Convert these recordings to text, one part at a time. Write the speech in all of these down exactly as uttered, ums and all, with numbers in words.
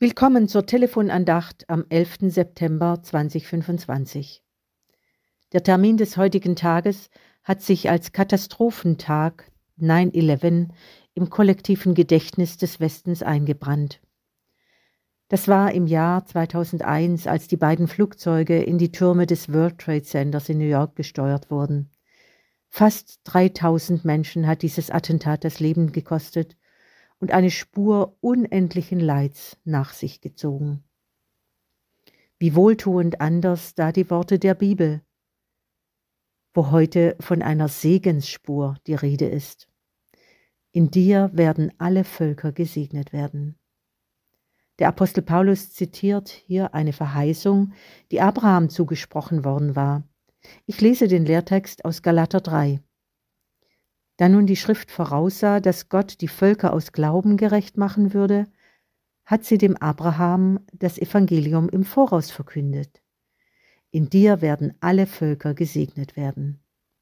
Willkommen zur Telefonandacht am elften September zweitausendfünfundzwanzig. Der Termin des heutigen Tages hat sich als Katastrophentag neun elf im kollektiven Gedächtnis des Westens eingebrannt. Das war im Jahr zweitausendeins, als die beiden Flugzeuge in die Türme des World Trade Centers in New York gesteuert wurden. Fast dreitausend Menschen hat dieses Attentat das Leben gekostet und eine Spur unendlichen Leids nach sich gezogen. Wie wohltuend anders da die Worte der Bibel, wo heute von einer Segensspur die Rede ist. In dir werden alle Völker gesegnet werden. Der Apostel Paulus zitiert hier eine Verheißung, die Abraham zugesprochen worden war. Ich lese den Lehrtext aus Galater drei. Da nun die Schrift voraussah, dass Gott die Völker aus Glauben gerecht machen würde, hat sie dem Abraham das Evangelium im Voraus verkündet. In dir werden alle Völker gesegnet werden.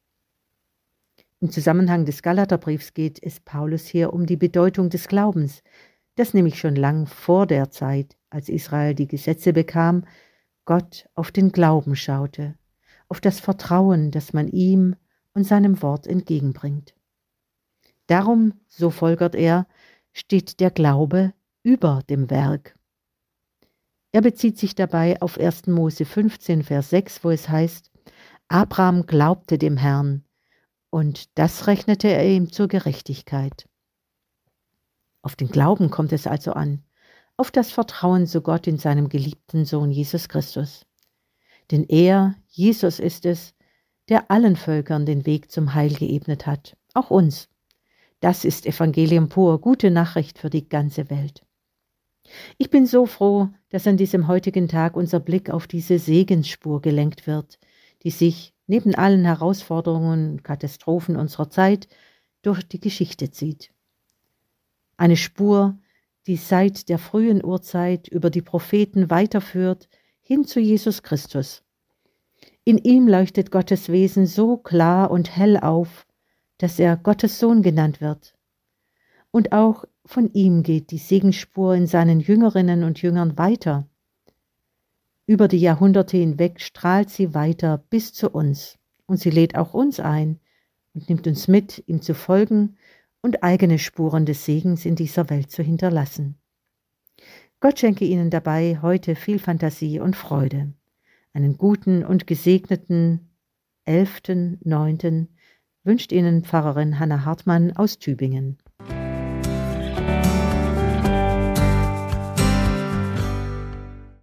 Im Zusammenhang des Galaterbriefs geht es Paulus hier um die Bedeutung des Glaubens, das nämlich schon lang vor der Zeit, als Israel die Gesetze bekam, Gott auf den Glauben schaute, auf das Vertrauen, das man ihm und seinem Wort entgegenbringt. Darum, so folgert er, steht der Glaube über dem Werk. Er bezieht sich dabei auf ersten Mose fünfzehn, Vers sechs, wo es heißt, Abraham glaubte dem Herrn, und das rechnete er ihm zur Gerechtigkeit. Auf den Glauben kommt es also an, auf das Vertrauen zu Gott in seinem geliebten Sohn Jesus Christus. Denn er, Jesus, ist es, der allen Völkern den Weg zum Heil geebnet hat, auch uns. Das ist Evangelium pur, gute Nachricht für die ganze Welt. Ich bin so froh, dass an diesem heutigen Tag unser Blick auf diese Segensspur gelenkt wird, die sich neben allen Herausforderungen und Katastrophen unserer Zeit durch die Geschichte zieht. Eine Spur, die seit der frühen Urzeit über die Propheten weiterführt hin zu Jesus Christus. In ihm leuchtet Gottes Wesen so klar und hell auf, dass er Gottes Sohn genannt wird. Und auch von ihm geht die Segensspur in seinen Jüngerinnen und Jüngern weiter. Über die Jahrhunderte hinweg strahlt sie weiter bis zu uns. Und sie lädt auch uns ein und nimmt uns mit, ihm zu folgen und eigene Spuren des Segens in dieser Welt zu hinterlassen. Gott schenke Ihnen dabei heute viel Fantasie und Freude. Einen guten und gesegneten elften neunten wünscht Ihnen Pfarrerin Hanna Hartmann aus Tübingen.